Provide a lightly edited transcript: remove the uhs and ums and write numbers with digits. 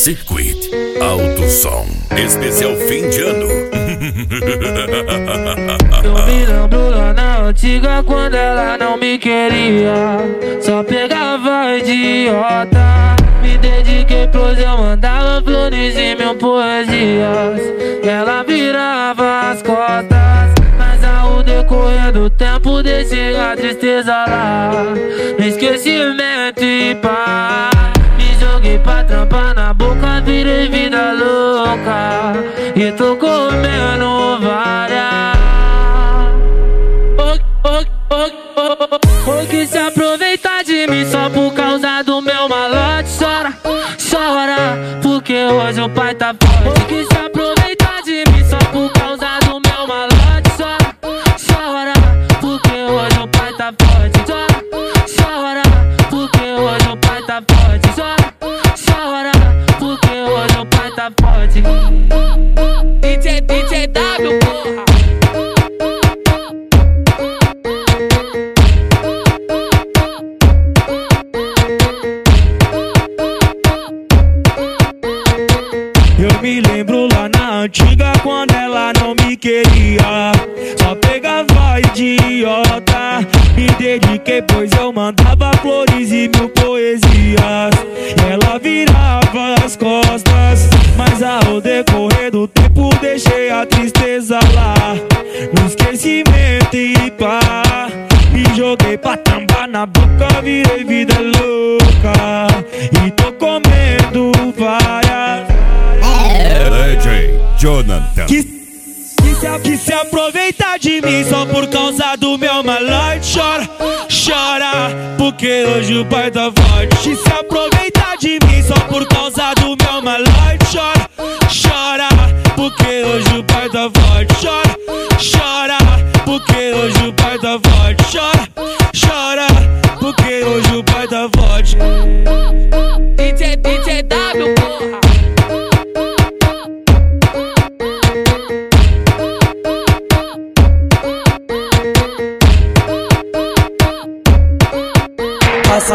Circuit Alto Som, especial fim de ano. Eu me lembro lá na antiga quando ela não me queria, só pegava idiota. Me dediquei pros eu mandava flores e mil poesias, ela virava as costas. Mas ao decorrer do tempo deixei a tristeza lá no esquecimento e pá. Me joguei pra trampar na boca, virei vida louca e tô comendo várias. Foi que se aproveitar de mim só por causa do meu malote. Chora, chora, porque hoje o pai tá forte. Foi que se aproveitar de mim só por causa do meu malote. Chora, chora, porque hoje o pai tá forte. Chora, chora, porque hoje o pai tá forte. Chora, chora, porque hoje o pai tá forte. DJ W, porra. Eu me lembro lá na antiga quando ela não me queria, só pegava idiota. Me dediquei pois eu mandava flores e mil poesias, ela virava as costas. Mas ao decorrer do tempo deixei a tristeza lá no esquecimento e pá. Me joguei pra tambar na boca, virei vida louca e tô comendo várias. DJ Jonathan. Que se aproveitar de mim só por causa do meu malote. Chora, chora, porque hoje o pai tá forte. Que se aproveitar de mim só por causa do meu malote. Chora, chora, porque hoje o pai tá forte. Chora, chora, porque hoje o pai tá forte. Chora, chora, porque hoje o pai tá forte. DJ W, porra.